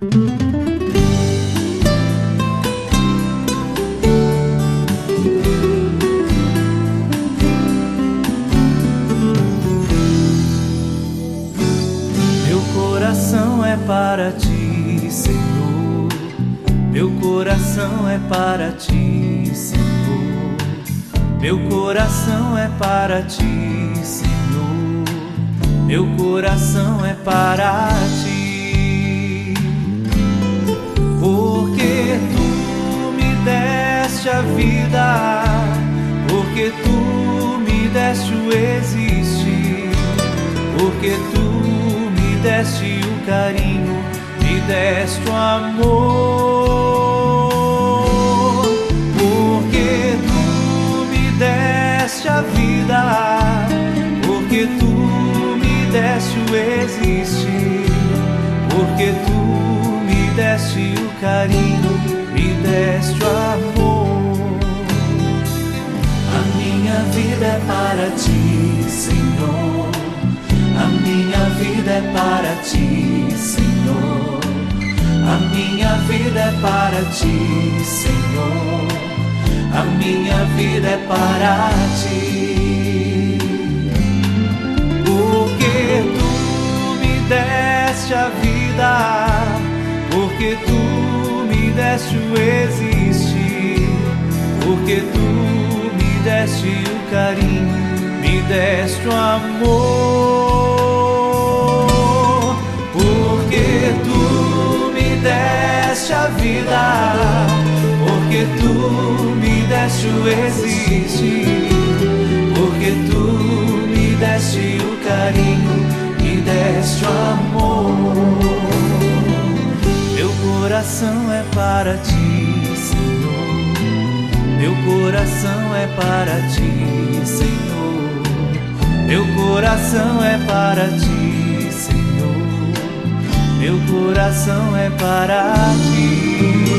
Meu coração é para ti, Senhor. Meu coração é para ti, Senhor. Meu coração é para ti, Senhor. Meu coração é para ti. Porque tu me deste a vida, porque tu me deste o existir, porque tu me deste o carinho, me deste o amor. Porque tu me deste a vida, porque tu me deste o existir, porque tu me deste o carinho, me deste o amor. A minha vida é para ti, Senhor. A minha vida é para ti, Senhor. A minha vida é para ti, Senhor. A minha vida é para ti. Porque tu me deste a vida, porque tu me deste o existir, porque tu me deste o carinho, me deste o amor. Porque tu me deste a vida, porque tu me deste o existir, porque tu me deste o carinho, me deste o amor. Meu coração é para ti, Senhor. Meu coração é para ti, Senhor. Meu coração é para ti, Senhor. Meu coração é para ti.